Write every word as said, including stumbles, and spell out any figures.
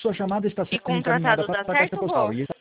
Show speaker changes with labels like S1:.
S1: Sua chamada está
S2: E
S1: sendo
S2: com o
S1: encaminhada
S2: tratado
S1: para
S2: dá
S1: a caixa
S2: certo,
S1: postal
S2: vô?
S1: e